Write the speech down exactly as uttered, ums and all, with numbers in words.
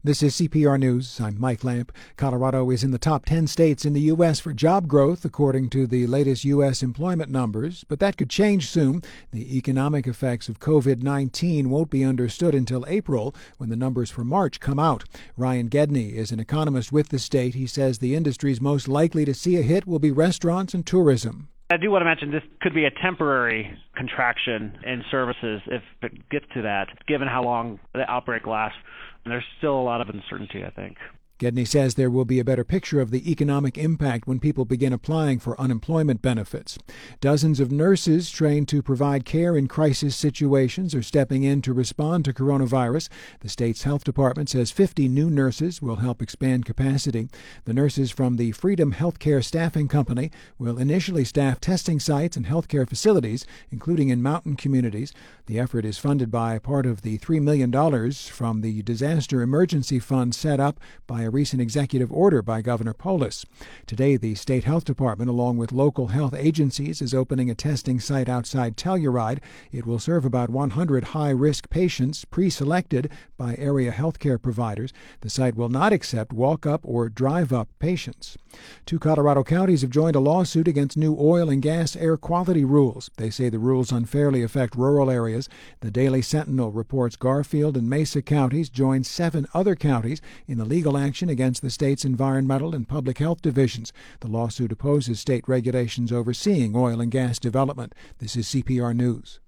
This is C P R News. I'm Mike Lamp. Colorado is in the top ten states in the U S for job growth, according to the latest U S employment numbers. But that could change soon. The economic effects of covid nineteen won't be understood until April, when the numbers for March come out. Ryan Gedney is an economist with the state. He says the industries most likely to see a hit will be restaurants and tourism. I do want to mention this could be a temporary contraction in services if it gets to that, given how long the outbreak lasts. And there's still a lot of uncertainty, I think. Gedney says there will be a better picture of the economic impact when people begin applying for unemployment benefits. Dozens of nurses trained to provide care in crisis situations are stepping in to respond to coronavirus. The state's health department says fifty new nurses will help expand capacity. The nurses from the Freedom Healthcare Staffing Company will initially staff testing sites and healthcare facilities, including in mountain communities. The effort is funded by part of the three million dollars from the Disaster Emergency Fund set up by a recent executive order by Governor Polis. Today, the state health department, along with local health agencies, is opening a testing site outside Telluride. It will serve about one hundred high-risk patients pre-selected by area healthcare providers. The site will not accept walk-up or drive-up patients. Two Colorado counties have joined a lawsuit against new oil and gas air quality rules. They say the rules unfairly affect rural areas. The Daily Sentinel reports Garfield and Mesa counties joined seven other counties in the legal action against the state's environmental and public health divisions. The lawsuit opposes state regulations overseeing oil and gas development. This is C P R News.